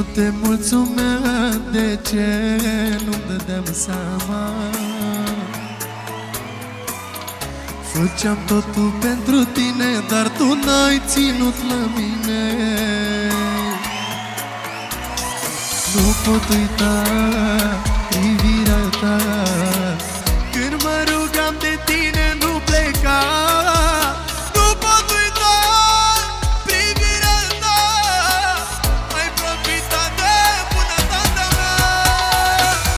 Nu te mulțumeam, de ce nu-mi dădeam seama? Făceam totul pentru tine, dar tu n-ai ținut la mine. Nu pot uita privirea ta când mă rugam de tine.